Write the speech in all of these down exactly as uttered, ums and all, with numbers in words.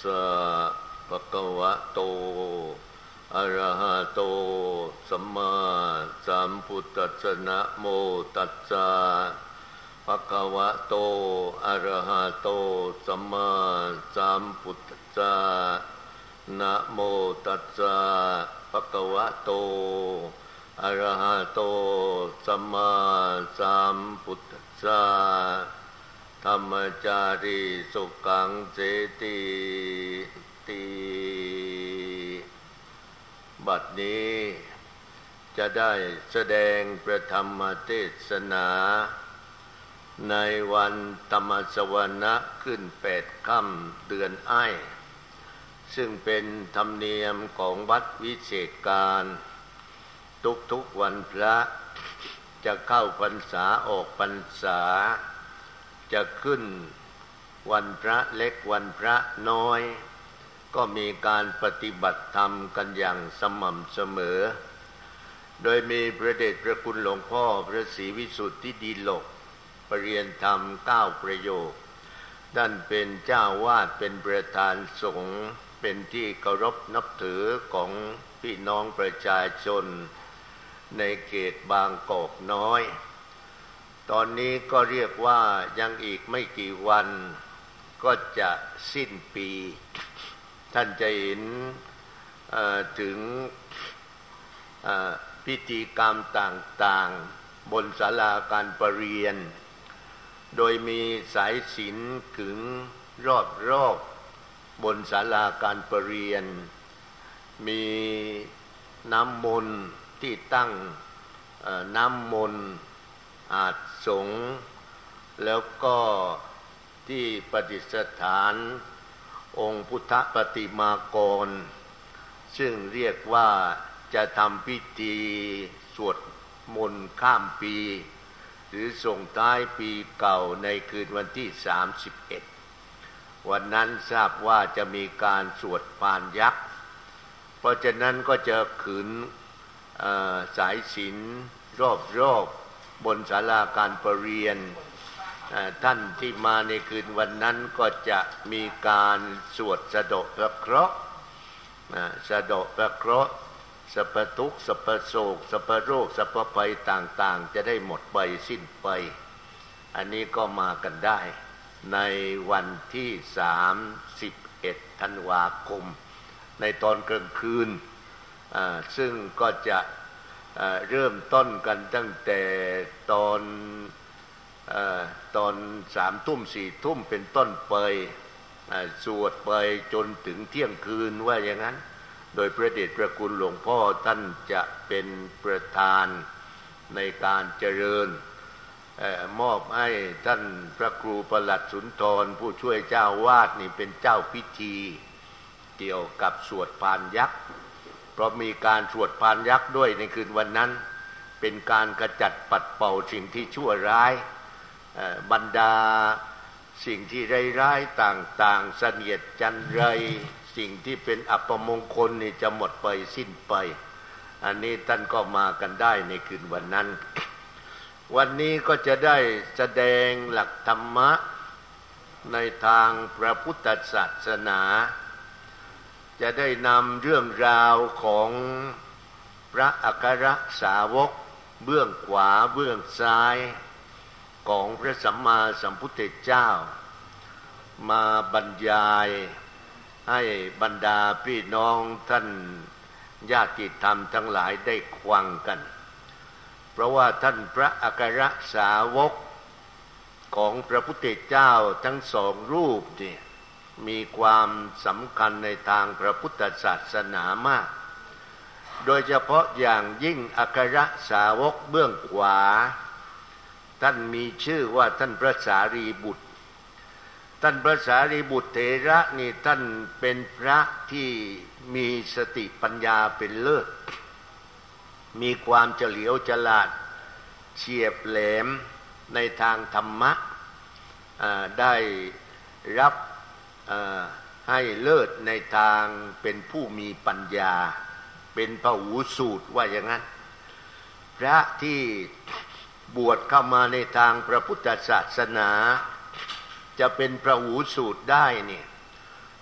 สะภะคะวะโตอะระหะโตสัมมาสัมพุทธัสสะนะโมตัสสะภะคะวะโตอะระหะโตสัมมาสัมพุทธัสสะนะโมตัสสะภะคะวะโตอะระหะโตสัมมาสัมพุทธัสสะธัมมจาริสุขังเสติติบัดนี้จะได้แสดงพระธรรมเทศนาในวันธรรมสวนะขึ้นแปดค่ำเดือนอ้ายซึ่งเป็นธรรมเนียมของวัดวิเศษการทุกๆวันพระจะเข้าพรรษาออกพรรษาจะขึ้นวันพระเล็กวันพระน้อยก็มีการปฏิบัติธรรมกันอย่างสม่ำเสมอโดยมีพระเดชพระคุณหลวงพ่อพระศรีวิสุทธิดีโลกปริยนธรรมเก้าประโยคท่านเป็นเจ้าวาดเป็นประธานสงฆ์เป็นที่เคารพนับถือของพี่น้องประชาชนในเขตบางกอกน้อยตอนนี้ก็เรียกว่ายังอีกไม่กี่วันก็จะสิ้นปีท่านจะเห็นถึงพิธีกรรมต่างๆบนศาลาการประเรียนโดยมีสายสิญจน์ขึงรอบๆบนศาลาการประเรียนมีน้ำมนต์ที่ตั้งน้ำมนต์อาสงฆ์แล้วก็ที่ประดิษฐานองค์พุทธปฏิมากรซึ่งเรียกว่าจะทำพิธีสวดมนต์ข้ามปีหรือส่งท้ายปีเก่าในคืนวันที่สามสิบเอ็ดวันนั้นทราบว่าจะมีการสวดพานยักษ์เพราะฉะนั้นก็จะขึงสายสิญจน์รอบๆบนศาลาการประเรียนท่านที่มาในคืนวันนั้นก็จะมีการสวดสะเดาะพระเคราะห์สะเดาะพระเคราะห์สัพพทุกข์สัพพโศกสัพพโรคสัพพภัยต่างๆจะได้หมดไปสิ้นไปอันนี้ก็มากันได้ในวันที่สามสิบเอ็ดธันวาคมในตอนกลางคืนซึ่งก็จะเริ่มต้นกันตั้งแต่ตอนตอนสามทุ่มสี่ทุ่มเป็นต้นไปสวดไปจนถึงเที่ยงคืนว่าอย่างนั้นโดยพระเดชพระคุณหลวงพ่อท่านจะเป็นประธานในการเจริญมอบให้ท่านพระครูประหลัดสุนทรผู้ช่วยเจ้าวาดนี่เป็นเจ้าพิธีเกี่ยวกับสวดพานยักษ์เพราะมีการสวดพานยักษ์ด้วยในคืนวันนั้นเป็นการขจัดปัดเป่าสิ่งที่ชั่วร้ายบรรดาสิ่งที่ร้ายๆต่างๆเสนียดจันไรสิ่งที่เป็นอัปมงคลนี่จะหมดไปสิ้นไปอันนี้ท่านก็มากันได้ในคืนวันนั้นวันนี้ก็จะได้แสดงหลักธรรมะในทางพระพุทธศาสนาจะได้นำเรื่องราวของพระอัครสาวกเบื้องขวาเบื้องซ้ายของพระสัมมาสัมพุทธเจ้ามาบรรยายให้บรรดาพี่น้องท่านญาติธรรมทั้งหลายได้ฟังกันเพราะว่าท่านพระอัครสาวกของพระพุทธเจ้าทั้งสองรูปนี่มีความสำคัญในทางพระพุทธศาสนามากโดยเฉพาะอย่างยิ่งอัครสาวกเบื้องขวาท่านมีชื่อว่าท่านพระสารีบุตรท่านพระสารีบุตรเถระนี่ท่านเป็นพระที่มีสติปัญญาเป็นเลิศมีความเฉลียวฉลาดเฉียบแหลมในทางธรรมะได้รับให้เลิศในทางเป็นผู้มีปัญญาเป็นพหูสูตรว่าอย่างนั้นพระที่บวชเข้ามาในทางพระพุทธศาสนาจะเป็นพหูสูตรได้เนี่ย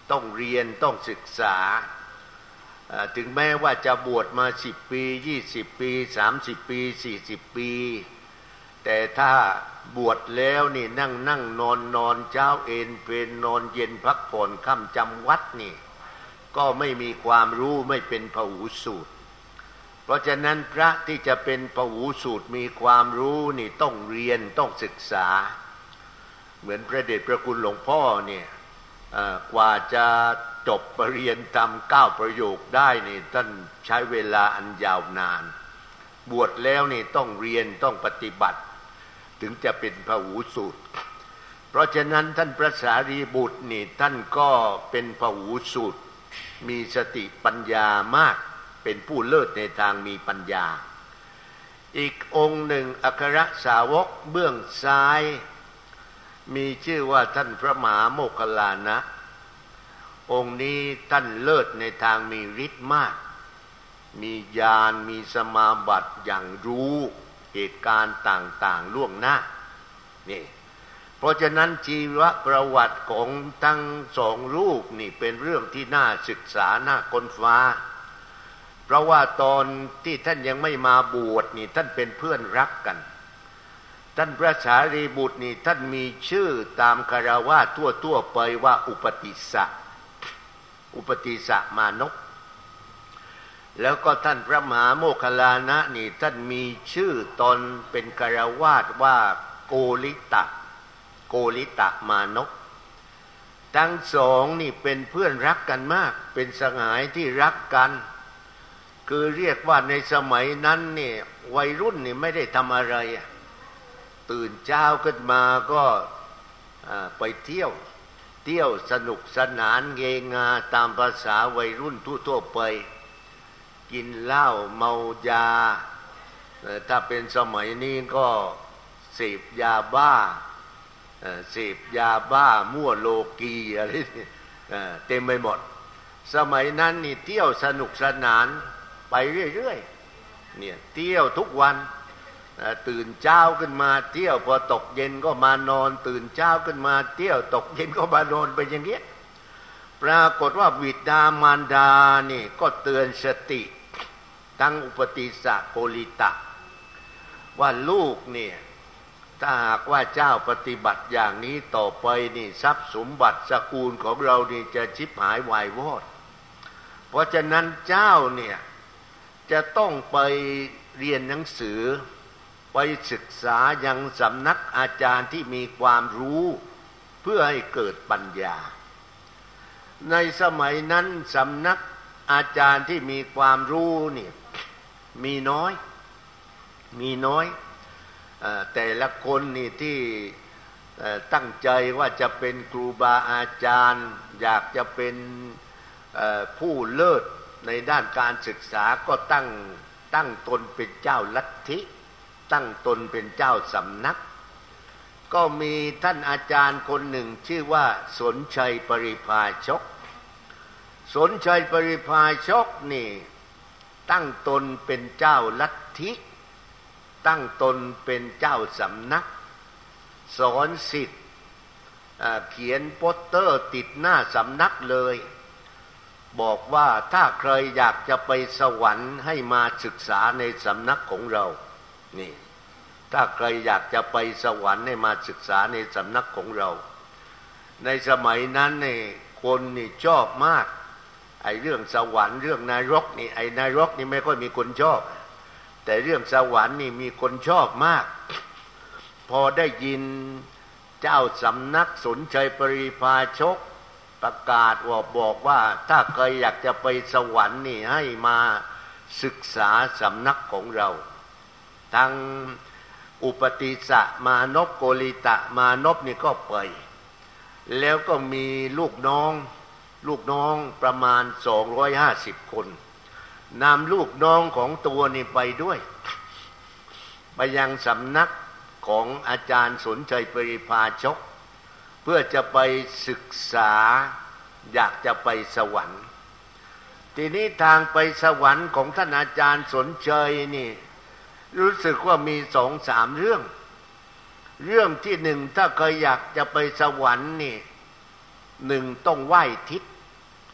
ต้องเรียนต้องศึกษาถึงแม้ว่าจะบวชมาสิบปียี่สิบปีสามสิบปีสี่สิบปีแต่ถ้าบวชแล้วนี่นั่งนั่งนอนนอนเช้าเอนเพลนอนเย็นพักผ่อนค่ำจำวัดนี่ก็ไม่มีความรู้ไม่เป็นพหูสูตรเพราะฉะนั้นพระที่จะเป็นพหูสูตรมีความรู้นี่ต้องเรียนต้องศึกษาเหมือนพระเดชพระคุณหลวงพ่อเนี่ยกว่าจะจบปรริญญาธรรมเก้าประโยคได้นี่ท่านใช้เวลาอันยาวนานบวชแล้วนี่ต้องเรียนต้องปฏิบัติถึงจะเป็นพหูสูตรเพราะฉะนั้นท่านพระสารีบุตรนี่ท่านก็เป็นพหูสูตรมีสติปัญญามากเป็นผู้เลิศในทางมีปัญญาอีกองค์หนึ่งอัครสาวกเบื้องซ้ายมีชื่อว่าท่านพระมหาโมคคัลลานะองค์นี้ท่านเลิศในทางมีฤทธิ์มากมีญาณมีสมาบัติอย่างรู้เหตุการณ์ต่างๆล่วงหน้านี่เพราะฉะนั้นชีวประวัติของทั้งสองรูปนี่เป็นเรื่องที่น่าศึกษาน่าค้นฟ้าเพราะว่าตอนที่ท่านยังไม่มาบวชนี่ท่านเป็นเพื่อนรักกันท่านพระสารีบุตรนี่ท่านมีชื่อตามคฤหัสถ์ทั่วๆไปว่าอุปติสสะอุปติสสะมานพแล้วก็ท่านพระมหาโมคคัลลานะนี่ท่านมีชื่อตอนเป็นคฤหัสถ์ว่าโกริตะโกริตะมานพทั้งสองนี่เป็นเพื่อนรักกันมากเป็นสหายที่รักกันคือเรียกว่าในสมัยนั้นนี่วัยรุ่นนี่ไม่ได้ทำอะไรตื่นเช้าขึ้นมาก็ไปเที่ยวเที่ยวสนุกสนานเฮงาตามภาษาวัยรุ่นทั่วๆไปกินเหล้าเมายาถ้าเป็นสมัยนี้ก็เสพยาบ้าเสพยาบ้ามั่วโลกีอะไรเต็มไปหมดสมัยนั้นนี่เที่ยวสนุกสนานไปเรื่อยๆเนี่ยเที่ยวทุกวันตื่นเช้าขึ้นมาเที่ยวพอตกเย็นก็มานอนตื่นเช้าขึ้นมาเที่ยวตกเย็นก็มานอนไปอย่างเงี้ยปรากฏว่าบิดามารดานี่ก็เตือนสติทั้งอุปติสสะโกริตะว่าลูกเนี่ยถ้าหากว่าเจ้าปฏิบัติอย่างนี้ต่อไปนี่ทรัพย์สมบัติสกุลของเรานี่จะชิบหายวายวอดเพราะฉะนั้นเจ้าเนี่ยจะต้องไปเรียนหนังสือไปศึกษายังสำนักอาจารย์ที่มีความรู้เพื่อให้เกิดปัญญาในสมัยนั้นสำนักอาจารย์ที่มีความรู้นี่มีน้อยมีน้อยแต่ละคนนี่ที่ตั้งใจว่าจะเป็นครูบาอาจารย์อยากจะเป็นผู้เลิศในด้านการศึกษาก็ตั้งตั้งตนเป็นเจ้าลัทธิตั้งตนเป็นเจ้าสำนักก็มีท่านอาจารย์คนหนึ่งชื่อว่าสนชัยปริภาชกสนชัยปริภาชกนี่ตั้งตนเป็นเจ้าลัทธิตั้งตนเป็นเจ้าสำนักสอนศิษย์เขียนโปสเตอร์ติดหน้าสำนักเลยบอกว่าถ้าใครอยากจะไปสวรรค์ให้มาศึกษาในสำนักของเรานี่ถ้าใครอยากจะไปสวรรค์ให้มาศึกษาในสำนักของเราในสมัยนั้นนี่คนนี่ชอบมากไอ้เรื่องสวรรค์เรื่องนรกนี่ไอ้นรกนี่ไม่ค่อยมีคนชอบแต่เรื่องสวรรค์นี่มีคนชอบมากพอได้ยินเจ้าสำนักสนชัยปริภาชกประกาศว่าบอกว่าถ้าใครอยากจะไปสวรรค์นี่ให้มาศึกษาสำนักของเราทั้งอุปติสสะมานพโกริตะมานพนี่ก็ไปแล้วก็มีลูกน้องลูกน้องประมาณสองร้อยห้าสิบคนนำลูกน้องของตัวนี่ไปด้วยไปยังสำนักของอาจารย์สนชัยปริภาชกเพื่อจะไปศึกษาอยากจะไปสวรรค์ทีนี้ทางไปสวรรค์ของท่านอาจารย์สนชัยนี่รู้สึกว่ามีสองสามเรื่องเรื่องที่หนึ่งถ้าเคยอยากจะไปสวรรค์นี่หนึ่งต้องไหว้ทิศ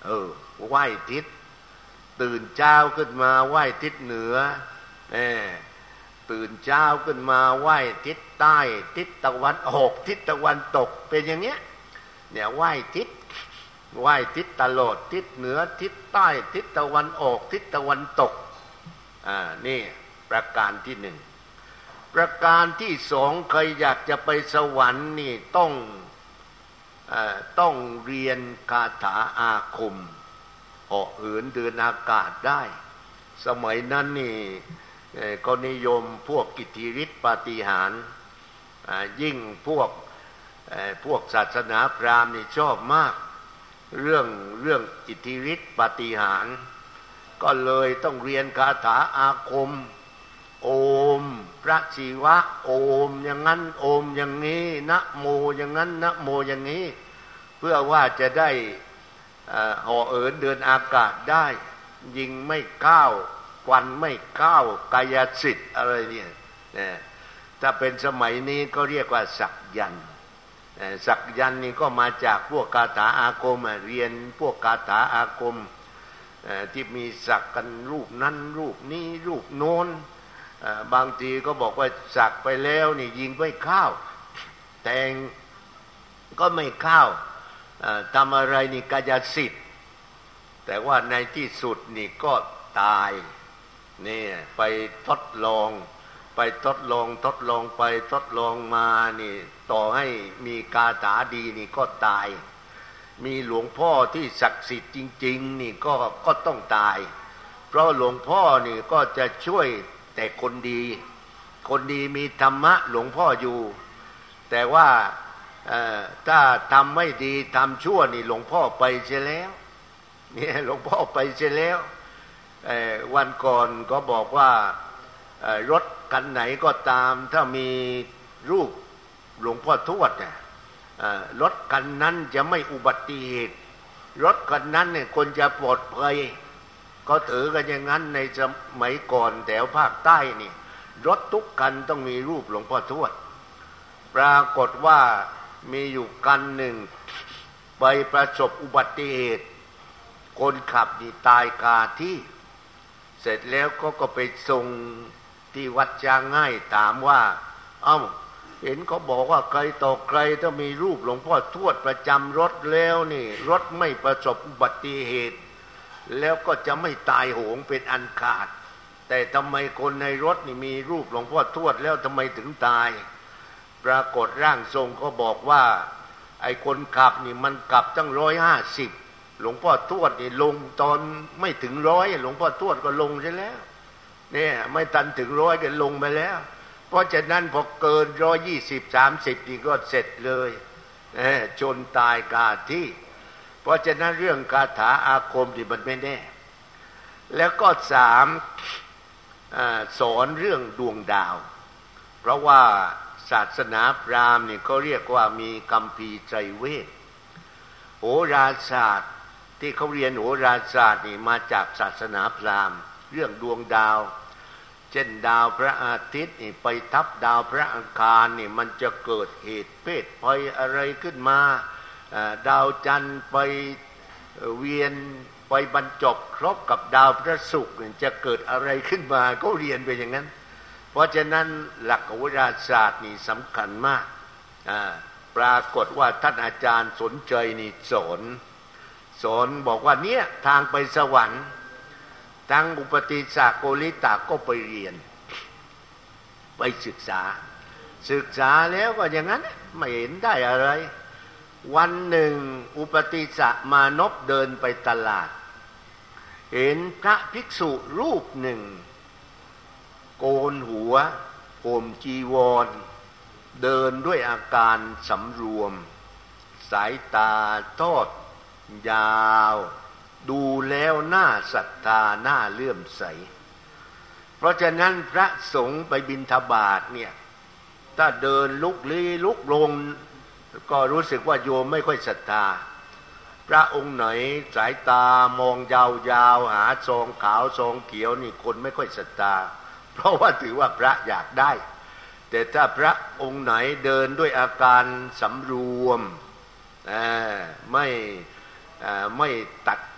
เออไหว้ทิศตื่นเช้าขึ้นมาไหว้ทิศเหนือเออตื่นเช้าขึ้นมาไหว้ทิศใต้ทิศตะวันออกทิศตะวันตกเป็นอย่างเงี้ยเนี่ยไหว้ทิศไหว้ทิศตลอดทิศเหนือทิศใต้ทิศตะวันออกทิศตะวันตกอ่านี่ประการที่หนึ่งประการที่สองใครอยากจะไปสวรรค์นี่ต้องเอ่อต้องเรียนคาถาอาคมเหาะเหินเดินอากาศได้สมัยนั้นนี่ก็นิยมพวกอิทธิฤทธิปาฏิหาริย์ยิ่งพวกพวกศาสนาพราหมณ์นี่ชอบมากเรื่องเรื่องอิทธิฤทธิปาฏิหาริย์ก็เลยต้องเรียนคาถาอาคมโอมพระศิวะโอมอย่างนั้นโอมอย่างนี้นะโมอย่างนั้นนะโมอย่างนี้เพื่อว่าจะได้เหาะเหินเดินอากาศได้ยิงไม่เข้าควันไม่เข้ากายสิทธิ์อะไรเนี่ยถ้าเป็นสมัยนี้ก็เรียกว่าสักยันต์สักยันต์นี่ก็มาจากพวกคาถาอาคมเรียนพวกคาถาอาคมที่มีสักกันรูปนั้นรูปนี้รูปโน้นบางทีก็บอกว่าสักไปแล้วนี่ยิงไม่เข้าแทงก็ไม่เข้าทำอะไรนี่กายสิทธิ์แต่ว่าในที่สุดนี่ก็ตายนี่ไปทดลองไปทดลองทดลองไปทดลองมานี่ต่อให้มีคาถาดีนี่ก็ตายมีหลวงพ่อที่ศักดิ์สิทธิ์จริงๆนี่ก็ก็ต้องตายเพราะหลวงพ่อนี่ก็จะช่วยแต่คนดีคนดีมีธรรมะหลวงพ่ออยู่แต่ว่าถ้าทำไม่ดีทำชั่วนี่หลวงพ่อไปเสียแล้วเนี่ยหลวงพ่อไปเสียแล้ววันก่อนก็บอกว่ารถคันไหนก็ตามถ้ามีรูปหลวงพ่อทวดเนี่ยรถคันนั้นจะไม่อุบัติเหตุรถคันนั้นเนี่ยคนจะปลอดภัยก็ถือกันอย่างนั้นในสมัยก่อนแถวภาคใต้นี่รถทุกคันต้องมีรูปหลวงพ่อทวดปรากฏว่ามีอยู่คันหนึ่งไปประสบอุบัติเหตุคนขับนี่ตายคาที่เสร็จแล้วก็ก็ไปส่งที่วัดจางง่ายถามว่าเอ้าเห็นเขาบอกว่าใครต่อใครถ้ามีรูปหลวงพ่อทวดประจำรถแล้วนี่รถไม่ประสบอุบัติเหตุแล้วก็จะไม่ตายโหงเป็นอันขาดแต่ทำไมคนในรถนี่มีรูปหลวงพ่อทวดแล้วทำไมถึงตายปรากฏร่างทรงก็บอกว่าไอ้คนขับนี่มันกลับตั้งร้อยห้าสิบหลวงพ่อทวดนี่ลงตอนไม่ถึงร้อยหลวงพ่อทวดก็ลงใช่แล้วเนี่ยไม่ทันถึงร้อยก็ลงไปแล้วเพราะฉะนั้นพอเกินร้อยยี่สิบสามสิบนี่ก็เสร็จเลยจนตายคาที่เพราะฉะนั้นเรื่องคาถาอาคมนี่มันไม่แน่แล้วก็สามสอนเรื่องดวงดาวเพราะว่าศาสนาพราหมณ์นี่เขาเรียกว่ามีคัมภีร์ไตรเวทโหราศาสตร์ที่เขาเรียนโหราศาสตร์นี่มาจากศาสนาพราหมณ์เรื่องดวงดาวเช่นดาวพระอาทิตย์นี่ไปทับดาวพระอังคารนี่มันจะเกิดเหตุเพศภัยอะไรขึ้นมาดาวจันทร์ไปเวียนไปบรรจบครบกับดาวพระศุกร์จะเกิดอะไรขึ้นมาก็เรียนไปอย่างนั้นเพราะฉะนั้นหลักโหราศาสตร์นี่สำคัญมากปรากฏว่าท่านอาจารย์สนใจนี่สอนสอนบอกว่าเนี่ยทางไปสวรรค์ทางอุปติสสะโกริตะก็ไปเรียนไปศึกษาศึกษาแล้วก็อย่างนั้นไม่เห็นได้อะไรวันหนึ่งอุปติสสะมานพเดินไปตลาดเห็นพระภิกษุรูปหนึ่งโกนหัวห่มจีวรเดินด้วยอาการสำรวมสายตาทอดยาวดูแล้วน่าศรัทธาน่าเลื่อมใสเพราะฉะนั้นพระสงฆ์ไปบิณฑบาตเนี่ยถ้าเดินลุกลี้ลุกลงก็รู้สึกว่าโยมไม่ค่อยศรัทธาพระองค์ไหนสายตามองยาวๆหาซองขาวซองเขียวนี่คนไม่ค่อยศรัทธาเพราะว่าถือว่าพระอยากได้แต่ถ้าพระองค์ไหนเดินด้วยอาการสำรวมไม่ไม่ตัดข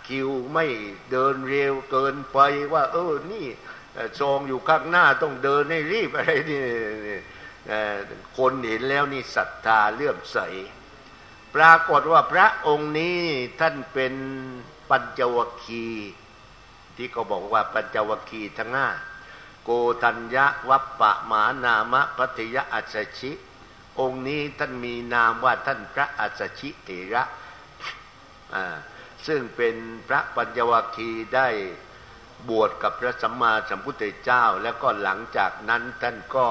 คิวไม่เดินเร็วเกินไปว่าเออนี่ซองอยู่ข้างหน้าต้องเดินให้รีบอะไรนี่คนเห็นแล้วนี่ศรัทธาเลื่อมใสปรากฏว่าพระองค์นี้ท่านเป็นปัญจวัคคีย์ที่เขาบอกว่าปัญจวัคคีย์ทั้งห้าโกฏัญญะวัปปะมานามะพัทยะอัสสชิองค์นี้ท่านมีนามว่าท่านพระอัสสชิเถระซึ่งเป็นพระปัญจวัคคีย์ได้บวชกับพระสัมมาสัมพุทธเจ้าแล้วก็หลังจากนั้นท่านก็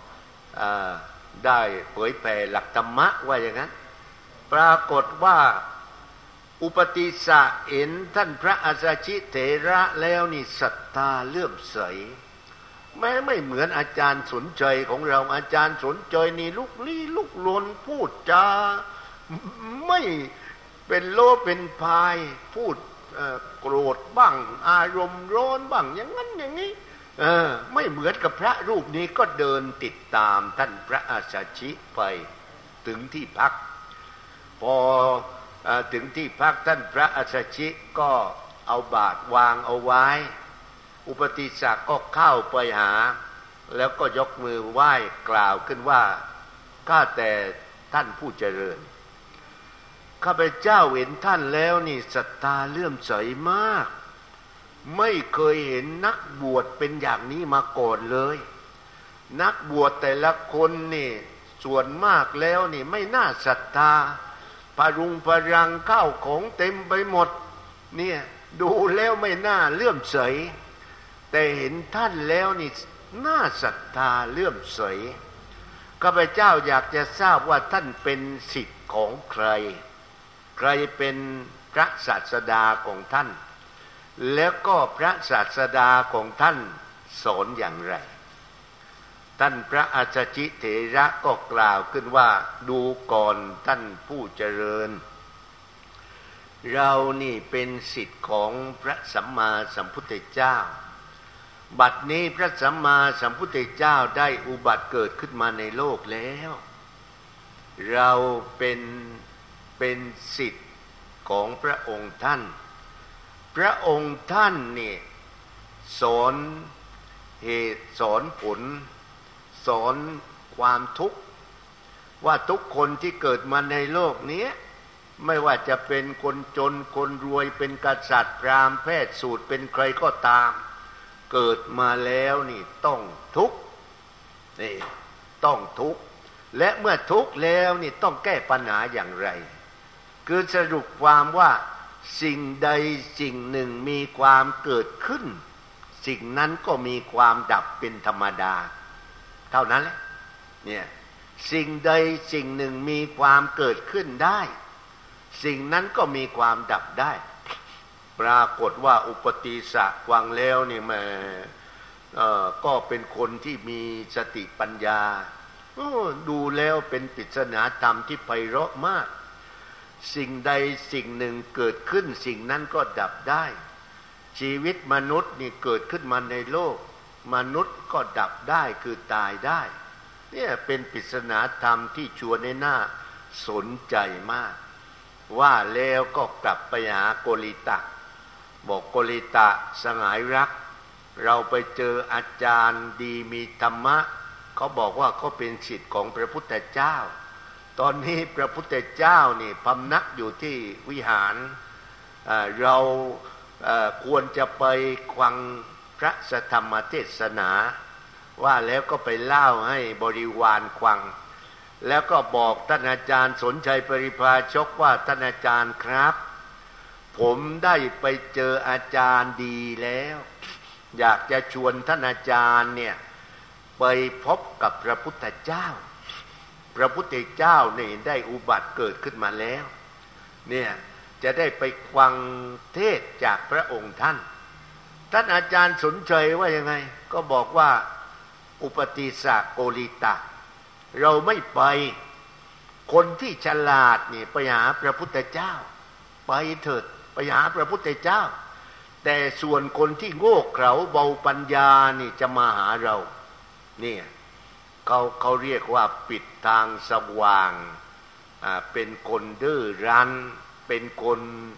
ได้เผยแผ่หลักธรรมะว่าอย่างนั้นปรากฏว่าอุปติสสะเห็นท่านพระอัสสชิเถระแล้วนี่ศรัทธาเลื่อมใสแม้ไม่เหมือนอาจารย์สนใจของเราอาจารย์สนใจนี่ลุกลี้ลุกลนพูดจาไม่เป็นโลเป็นพายพูดโกรธบ้างอารมณ์ร้อนบ้างอย่างนั้นอย่างนี้เออไม่เหมือนกับพระรูปนี้ก็เดินติดตามท่านพระอัสสชิไปถึงที่พักพอถึงที่พักท่านพระอัสสชิก็เอาบาตรวางเอาไว้อุปติสสะก็เข้าไปหาแล้วก็ยกมือไหว้กล่าวขึ้นว่าข้าแต่ท่านผู้เจริญข้าพเจ้าเห็นท่านแล้วนี่ศรัทธาเลื่อมใสมากไม่เคยเห็นนักบวชเป็นอย่างนี้มาก่อนเลยนักบวชแต่ละคนนี่ส่วนมากแล้วนี่ไม่น่าศรัทธาพรุงพรังข้าวของเต็มไปหมดเนี่ยดูแล้วไม่น่าเลื่อมใสแต่เห็นท่านแล้วนี่น่าศรัทธาเลื่อมใสข้าพเจ้าอยากจะทราบว่าท่านเป็นศิษย์ของใครใครเป็นพระศาสดาของท่านแล้วก็พระศาสดาของท่านสอนอย่างไรท่านพระอัสสชิเถระก็กล่าวขึ้นว่าดูก่อนท่านผู้เจริญเรานี่เป็นศิษย์ของพระสัมมาสัมพุทธเจ้าบัดนี้พระสัมมาสัมพุทธเจ้าได้อุบัติเกิดขึ้นมาในโลกแล้วเราเป็นเป็นศิษย์ของพระองค์ท่านพระองค์ท่านนี่สอนเหตุสอนผลสอนความทุกข์ว่าทุกคนที่เกิดมาในโลกนี้ไม่ว่าจะเป็นคนจนคนรวยเป็นกษัตริย์พราหมณ์แพทย์สูตรเป็นใครก็ตามเกิดมาแล้วนี่ต้องทุกข์นี่ต้องทุกข์และเมื่อทุกข์แล้วนี่ต้องแก้ปัญหาอย่างไรคือสรุปความว่าสิ่งใดสิ่งหนึ่งมีความเกิดขึ้นสิ่งนั้นก็มีความดับเป็นธรรมดาเท่านั้นแหละเนี่ยสิ่งใดสิ่งหนึ่งมีความเกิดขึ้นได้สิ่งนั้นก็มีความดับได้ปรากฏว่าอุปติสสะฟังแล้วนี่แม่ก็เป็นคนที่มีสติปัญญาดูแล้วเป็นปริศนาธรรมที่ไพเราะมากสิ่งใดสิ่งหนึ่งเกิดขึ้นสิ่งนั้นก็ดับได้ชีวิตมนุษย์นี่เกิดขึ้นมาในโลกมนุษย์ก็ดับได้คือตายได้เนี่ยเป็นปริศนาธรรมที่ชวนให้น่าสนใจมากว่าแล้วก็กลับไปหาโกริตะบอกโกริตะสหายรักเราไปเจออาจารย์ดีมีธรรมะเขาบอกว่าเขาเป็นศิษย์ของพระพุทธเจ้าตอนนี้พระพุทธเจ้านี่พำนักอยู่ที่วิหารเราควรจะไปฟังพระธรรมเทศนาว่าแล้วก็ไปเล่าให้บริวารฟังแล้วก็บอกท่านอาจารย์สนใจปริภาชกว่าท่านอาจารย์ครับผมได้ไปเจออาจารย์ดีแล้วอยากจะชวนท่านอาจารย์เนี่ยไปพบกับพระพุทธเจ้าพระพุทธเจ้าเนี่ยได้อุบัติเกิดขึ้นมาแล้วเนี่ยจะได้ไปฟังเทศจากพระองค์ท่านท่านอาจารย์สนใจว่ายังไงก็บอกว่าอุปติสสะโกริตะเราไม่ไปคนที่ฉลาดนี่ไปหาพระพุทธเจ้าไปเถิดไปหาพระพุทธเจ้าแต่ส่วนคนที่โง่เขลาเบาปัญญานี่จะมาหาเราเนี่ยเขาเขาเรียกว่าปิดทางสว่างอ่าเป็นคนดื้อรั้นเป็นคน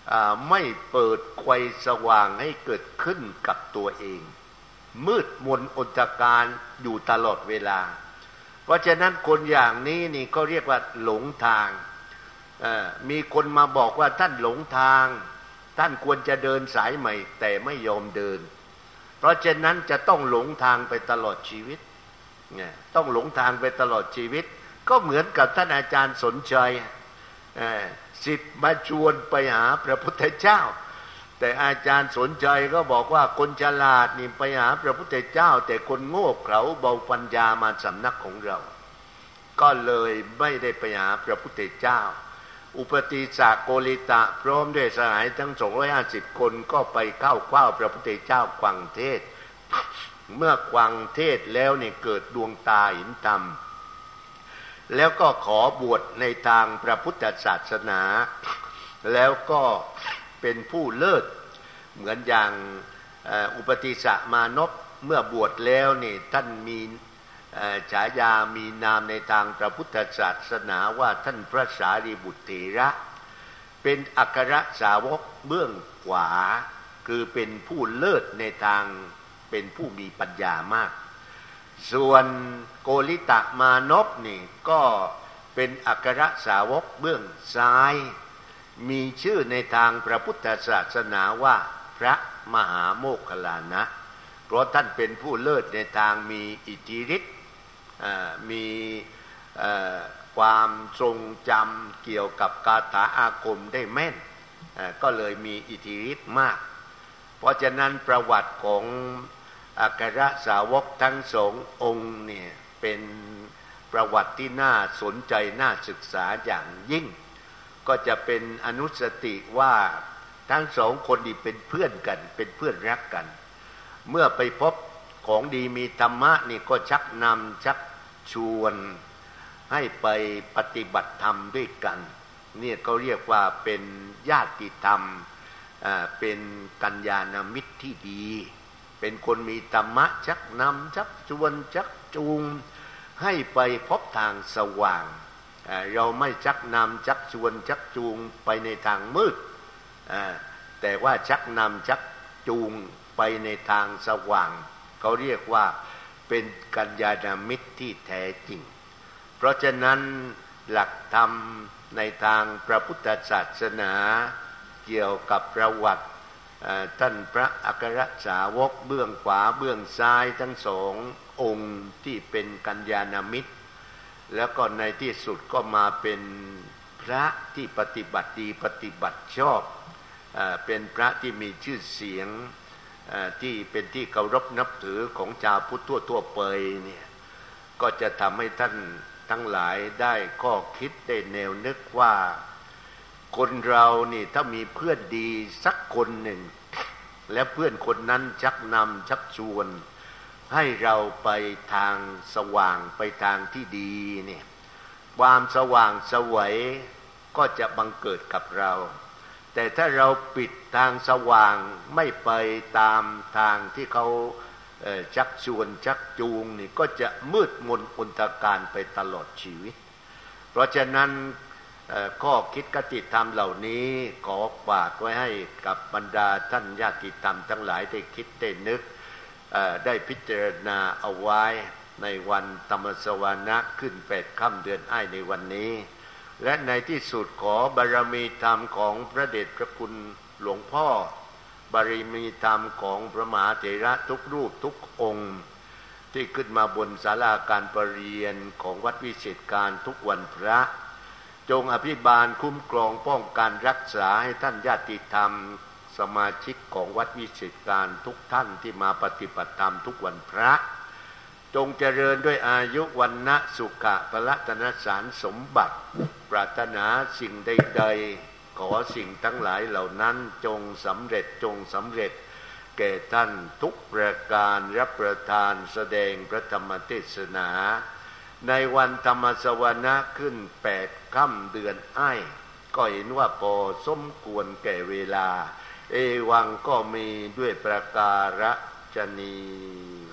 ไม่เปิดไฟสว่างให้เกิดขึ้นกับตัวเองมืดมนอนตการอยู่ตลอดเวลาเพราะฉะนั้นคนอย่างนี้นี่ก็เรียกว่าหลงทางมีคนมาบอกว่าท่านหลงทางท่านควรจะเดินสายใหม่แต่ไม่ยอมเดินเพราะฉะนั้นจะต้องหลงทางไปตลอดชีวิตต้องหลงทางไปตลอดชีวิตก็เหมือนกับท่านอาจารย์สนใจศิษย์มาชวนไปหาพระพุทธเจ้าแต่อาจารย์สนใจก็บอกว่าคนฉลาดนี่ไปหาพระพุทธเจ้าแต่คนโง่เขลาเบาปัญญามาสำนักของเราก็เลยไม่ได้ไปหาพระพุทธเจ้าอุปติสสะโกริตะพร้อมด้วยสหายทั้งสองร้อยห้าสิบคนก็ไปเข้าเฝ้าพระพุทธเจ้าฟังเทศน์เมื่อฟังเทศน์แล้วเนี่ยเกิดดวงตาเห็นธรรมแล้วก็ขอบวชในทางพระพุทธศาสนาแล้วก็เป็นผู้เลิศเหมือนอย่างอุปติสสะมานพเมื่อบวชแล้วนี่ท่านมีฉายามีนามในทางพระพุทธศาสนาว่าท่านพระสารีบุตรเถระเป็นอัครสาวกเบื้องขวาคือเป็นผู้เลิศในทางเป็นผู้มีปัญญามากส่วนโกริตะมานพนี่ก็เป็นอัครสาวกเบื้องซ้ายมีชื่อในทางพระพุทธศาสนาว่าพระมหาโมคคัลลานะเพราะท่านเป็นผู้เลิศในทางมีอิทธิฤทธิ์มีความทรงจำเกี่ยวกับคาถาอาคมได้แม่นก็เลยมีอิทธิฤทธิ์มากเพราะฉะนั้นประวัติของอัครสาวกทั้งสององค์เนี่ยเป็นประวัติที่น่าสนใจน่าศึกษาอย่างยิ่งก็จะเป็นอนุสติว่าทั้งสองคนนี้เป็นเพื่อนกันเป็นเพื่อนรักกันเมื่อไปพบของดีมีธรรมะนี่ก็ชักนำชักชวนให้ไปปฏิบัติธรรมด้วยกันเนี่ยเขาเรียกว่าเป็นญาติธรรมเป็นกัลยาณมิตรที่ดีเป็นคนมีธรรมะชักนำชักชวนชักจูงให้ไปพบทางสว่างเราไม่ชักนำชักชวนชักจูงไปในทางมืดแต่ว่าชักนำชักจูงไปในทางสว่างเขาเรียกว่าเป็นกัลยาณมิตรที่แท้จริงเพราะฉะนั้นหลักธรรมในทางพระพุทธศาสนาเกี่ยวกับประวัติท่านพระอัครสาวกเบื้องขวาเบื้องซ้ายทั้งสององค์ที่เป็นกัลยาณมิตรแล้วก็ในที่สุดก็มาเป็นพระที่ปฏิบัติดีปฏิบัติชอบเป็นพระที่มีชื่อเสียงที่เป็นที่เคารพนับถือของชาวพุทธทั่วๆไปเนี่ยก็จะทำให้ท่านทั้งหลายได้ข้อคิดได้แนวนึกว่าคนเรานี่ถ้ามีเพื่อนดีสักคนหนึ่งและเพื่อนคนนั้นชักนำชักชวนให้เราไปทางสว่างไปทางที่ดีเนี่ยความสว่างไสวก็จะบังเกิดกับเราแต่ถ้าเราปิดทางสว่างไม่ไปตามทางที่เขาชักชวนชักจูงนี่ก็จะมืดมนอนตการไปตลอดชีวิตเพราะฉะนั้นข้อคิดคติธรรมเหล่านี้ขอฝากไว้ให้กับบรรดาท่านญาติธรรมทั้งหลายได้คิดได้นึกได้พิจารณาเอาไว้ในวันธรรมสวนะขึ้นแปดค่ำเดือนอ้ายในวันนี้และในที่สุดขอบารมีธรรมของพระเดชพระคุณหลวงพ่อบารมีธรรมของพระมหาเถระทุกรูปทุกองค์ที่ขึ้นมาบนศาลาการประเรียนของวัดวิเศษการทุกวันพระจงอภิบาลคุ้มครองป้องกันรักษาให้ท่านญาติธรรมสมาชิกของวัดวิเศษการทุกท่านที่มาปฏิบัติธรรมทุกวันพระจงเจริญด้วยอายุวันนะสุขะพละธนสารสมบัติปรารถนาสิ่งใดๆขอสิ่งทั้งหลายเหล่านั้นจงสำเร็จจงสำเร็จแก่ท่านทุกประการรับประทานแสดงพระธรรมเทศนาในวันธรรมสวนะขึ้นแปดค่ำเดือนอ้ายก็เห็นว่าพอสมควรแก่เวลาเอวังก็มีด้วยประการฉะนี้